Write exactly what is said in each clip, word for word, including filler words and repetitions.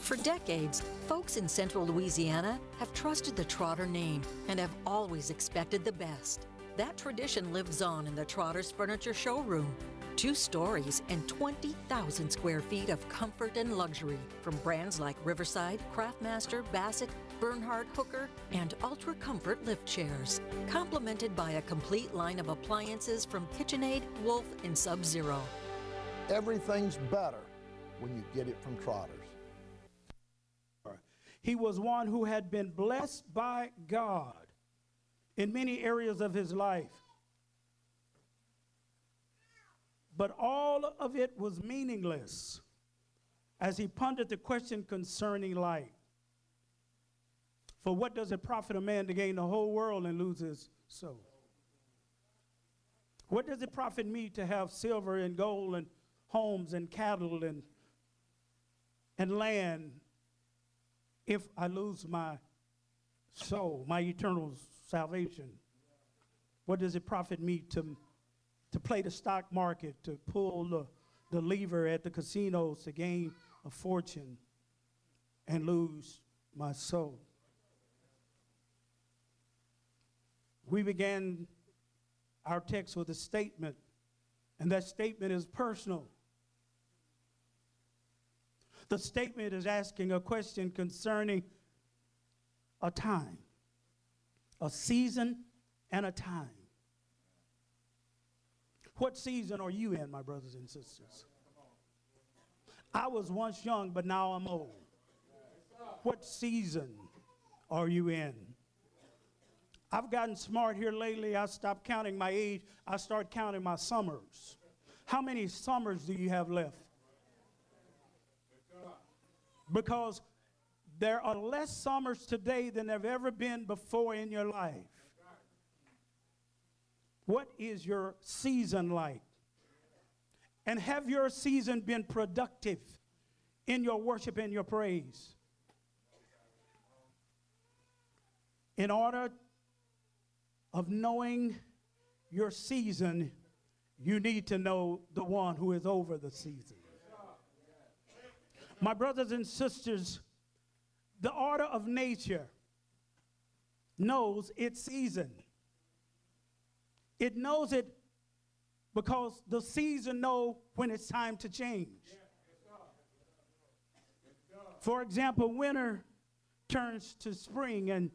For decades, folks in central Louisiana have trusted the Trotter name and have always expected the best. That tradition lives on in the Trotter's Furniture Showroom. Two stories and twenty thousand square feet of comfort and luxury from brands like Riverside, Craftmaster, Bassett, Bernhardt, Hooker, and Ultra Comfort lift chairs, complemented by a complete line of appliances from KitchenAid, Wolf, and Sub-Zero. Everything's better when you get it from Trotters. He was one who had been blessed by God in many areas of his life. But all of it was meaningless as he pondered the question concerning life. For what does it profit a man to gain the whole world and lose his soul? What does it profit me to have silver and gold and homes and cattle and, and land if I lose my soul, my eternal salvation? What does it profit me to, to play the stock market, to pull the, the lever at the casinos to gain a fortune and lose my soul? We began our text with a statement, and that statement is personal. The statement is asking a question concerning a time, a season and a time. What season are you in, my brothers and sisters? I was once young, but now I'm old. What season are you in? I've gotten smart here lately. I stopped counting my age. I start counting my summers. How many summers do you have left? Because there are less summers today than there have ever been before in your life. What is your season like? And have your season been productive in your worship and your praise? In order of knowing your season, you need to know the one who is over the season. My brothers and sisters, the order of nature knows its season. It knows it because the season knows when it's time to change. For example, winter turns to spring, and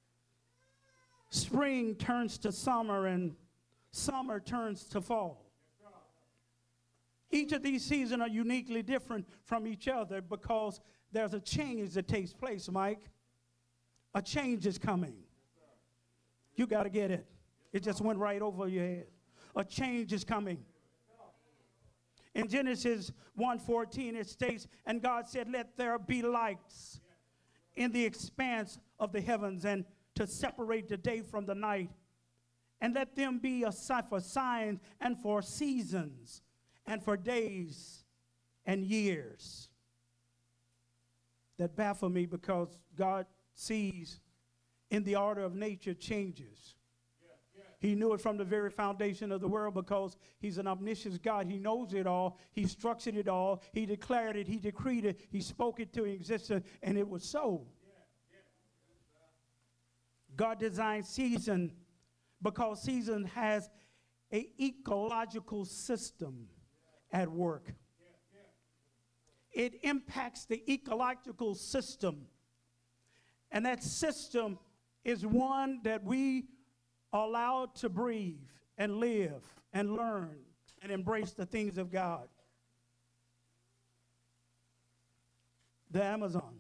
spring turns to summer, and summer turns to fall. Each of these seasons are uniquely different from each other because there's a change that takes place, Mike. A change is coming. You got to get it. It just went right over your head. A change is coming. In Genesis one fourteen, it states, "And God said, let there be lights in the expanse of the heavens, and to separate the day from the night, and let them be a sign for signs and for seasons and for days and years." That baffle me because God sees in the order of nature changes. Yeah, yeah. He knew it from the very foundation of the world because he's an omniscient God. He knows it all. He structured it all. He declared it. He decreed it. He spoke it to existence, and it was so. God designed season because season has an ecological system at work. It impacts the ecological system, and that system is one that we are allowed to breathe and live and learn and embrace the things of God. The Amazon,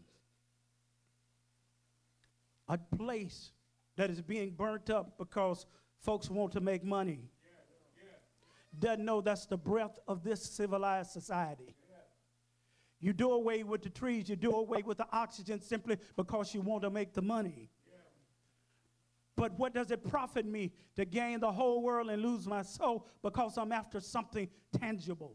a place that is being burnt up because folks want to make money, doesn't know that's the breath of this civilized society. You do away with the trees, you do away with the oxygen simply because you want to make the money. But what does it profit me to gain the whole world and lose my soul because I'm after something tangible?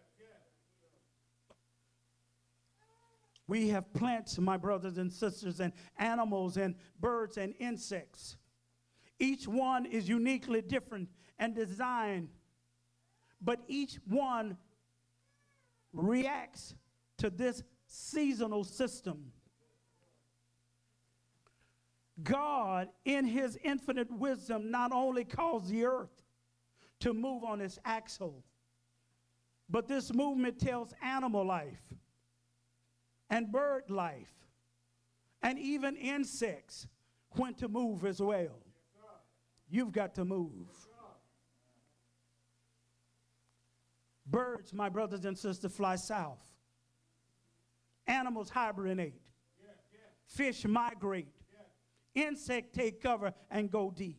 We have plants, my brothers and sisters, and animals and birds and insects. Each one is uniquely different and designed, but each one reacts to this seasonal system. God, in his infinite wisdom, not only caused the earth to move on its axle, but this movement tells animal life and bird life and even insects when to move as well. You've got to move. Birds, my brothers and sisters, fly south. Animals hibernate. Fish migrate. Insects take cover and go deep.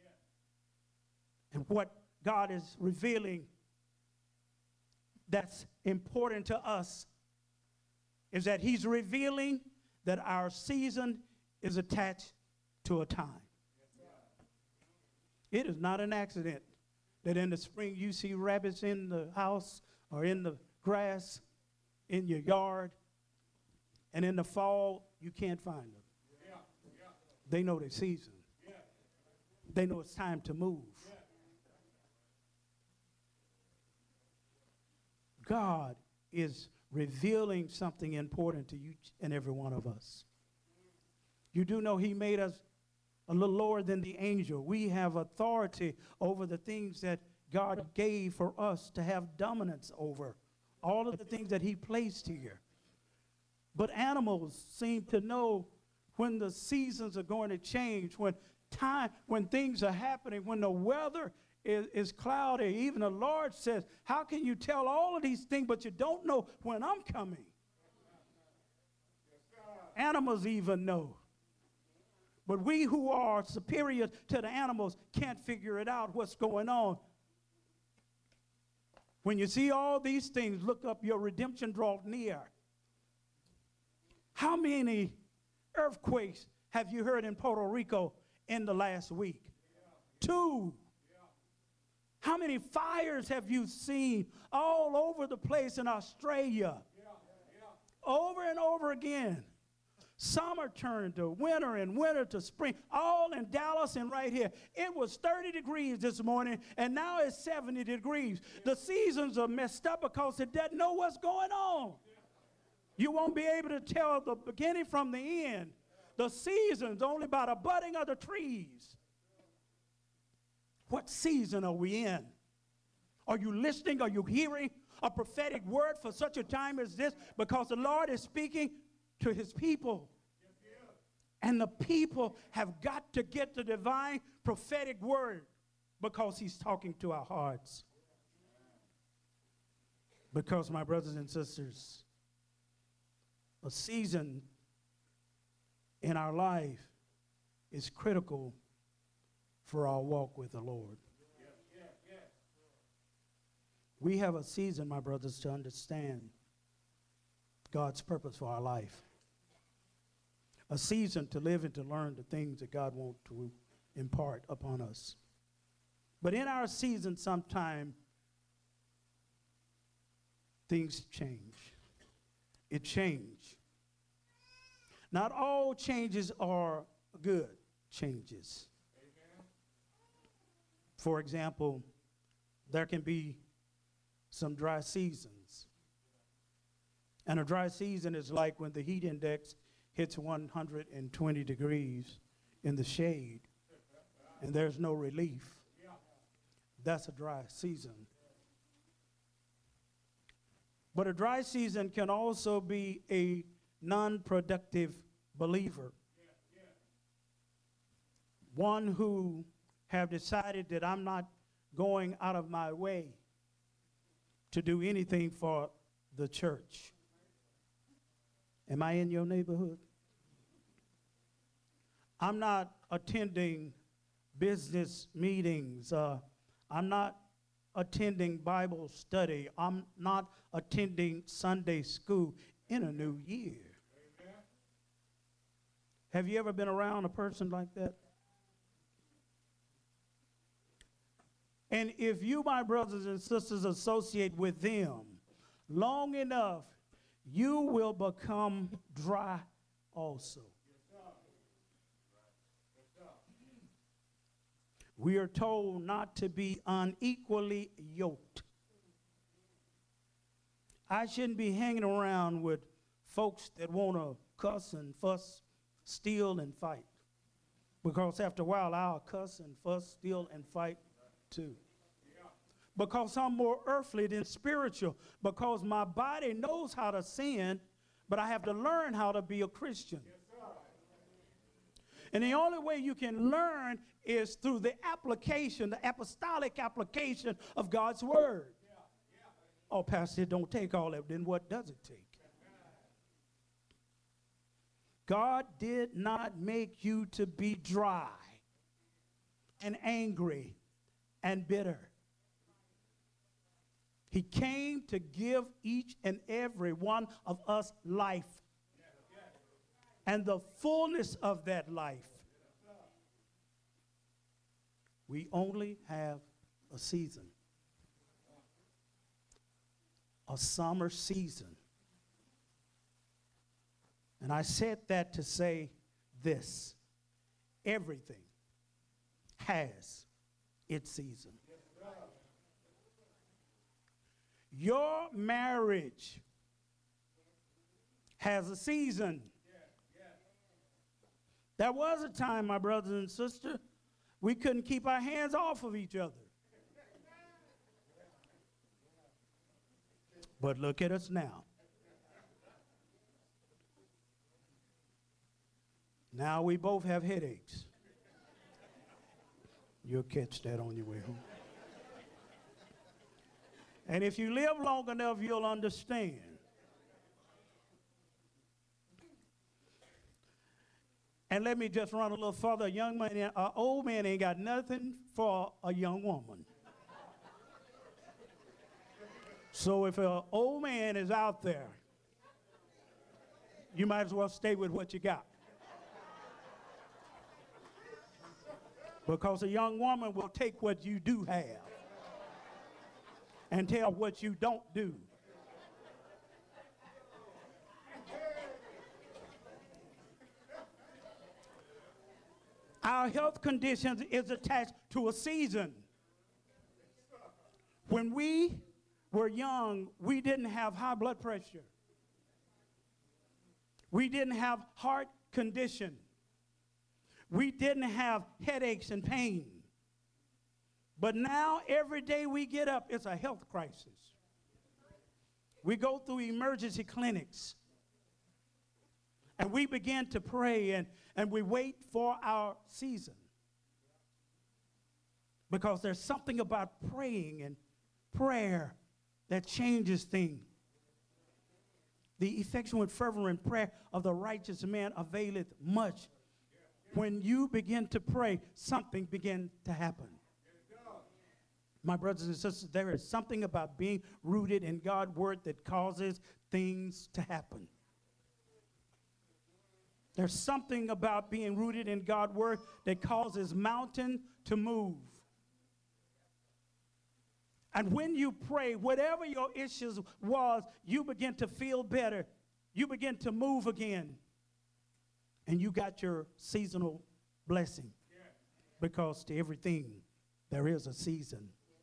And what God is revealing that's important to us is that he's revealing that our season is attached to a time. It is not an accident that in the spring you see rabbits in the house or in the grass in your yard, and in the fall you can't find them. Yeah. Yeah. They know their season. Yeah. They know it's time to move. Yeah. God is revealing something important to you and every one of us. You do know he made us a little lower than the angel. We have authority over the things that God gave for us to have dominance over. All of the things that he placed here. But animals seem to know when the seasons are going to change, when time, when things are happening, when the weather is, is cloudy. Even the Lord says, how can you tell all of these things, but you don't know when I'm coming? Animals even know. But we who are superior to the animals can't figure it out what's going on. When you see all these things, look up, your redemption draweth near. How many earthquakes have you heard in Puerto Rico in the last week? Yeah. Two. Yeah. How many fires have you seen all over the place in Australia? Yeah. Yeah. Over and over again. Summer turned to winter and winter to spring, all in Dallas and right here. It was thirty degrees this morning, and now it's seventy degrees. The seasons are messed up because it doesn't know what's going on. You won't be able to tell the beginning from the end. The season's only by the budding of the trees. What season are we in? Are you listening? Are you hearing a prophetic word for such a time as this? Because the Lord is speaking to his people. And the people have got to get the divine prophetic word because he's talking to our hearts. Because, my brothers and sisters, a season in our life is critical for our walk with the Lord. Yeah, yeah, yeah. We have a season, my brothers, to understand God's purpose for our life. A season to live and to learn the things that God wants to impart upon us. But in our season, sometime things change. It changed. Not all changes are good changes. Amen. For example, there can be some dry seasons. And a dry season is like when the heat index hits one hundred twenty degrees in the shade and there's no relief. That's a dry season. But a dry season can also be a non-productive believer. One who have decided that I'm not going out of my way to do anything for the church. Am I in your neighborhood? I'm not attending business meetings. Uh, I'm not attending Bible study. I'm not attending Sunday school in a new year. Amen. Have you ever been around a person like that? And if you, my brothers and sisters, associate with them long enough, you will become dry also. We are told not to be unequally yoked. I shouldn't be hanging around with folks that want to cuss and fuss, steal and fight. Because after a while, I'll cuss and fuss, steal and fight too. Because I'm more earthly than spiritual. Because my body knows how to sin, but I have to learn how to be a Christian. And the only way you can learn is through the application, the apostolic application of God's word. Oh, Pastor, it don't take all that. Then what does it take? God did not make you to be dry and angry and bitter. He came to give each and every one of us life. And the fullness of that life. We only have a season. A summer season. And I said that to say this. Everything has its season. Your marriage has a season. There was a time, my brothers and sisters, we couldn't keep our hands off of each other. But look at us now. Now we both have headaches. You'll catch that on your way home. And if you live long enough, you'll understand. And let me just run a little further. A young man, an old man ain't got nothing for a young woman. So if an old man is out there, you might as well stay with what you got. Because a young woman will take what you do have and tell what you don't do. Our health conditions is attached to a season. When we were young, we didn't have high blood pressure. We didn't have heart condition. We didn't have headaches and pain. But now, every day we get up, it's a health crisis. We go through emergency clinics. And we begin to pray, and, and we wait for our season. Because there's something about praying and prayer that changes things. The effectual and fervent prayer of the righteous man availeth much. When you begin to pray, something begins to happen. My brothers and sisters, there is something about being rooted in God's word that causes things to happen. There's something about being rooted in God's word that causes mountain to move. And when you pray, whatever your issues was, you begin to feel better. You begin to move again. And you got your seasonal blessing. Because to everything, there is a season.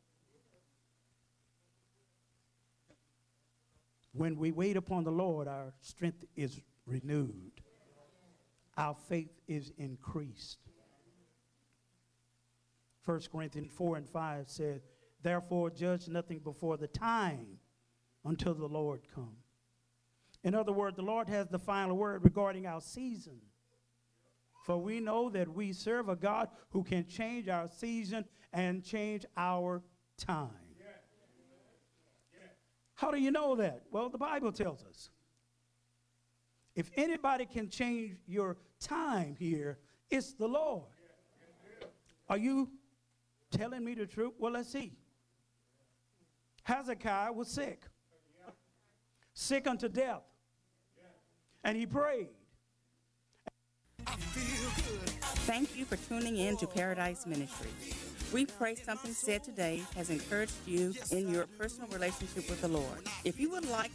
When we wait upon the Lord, our strength is renewed. Our faith is increased. First Corinthians four and five said, therefore judge nothing before the time until the Lord come. In other words, the Lord has the final word regarding our season. For we know that we serve a God who can change our season and change our time. Yeah. Yeah. How do you know that? Well, the Bible tells us. If anybody can change your time here, it's the Lord. Yeah. Are you telling me the truth? Well, let's see. Hezekiah was sick. Yeah. Sick unto death. Yeah. And he prayed. Thank you for tuning in to Paradise Ministry. We pray something said today has encouraged you in your personal relationship with the Lord. If you would like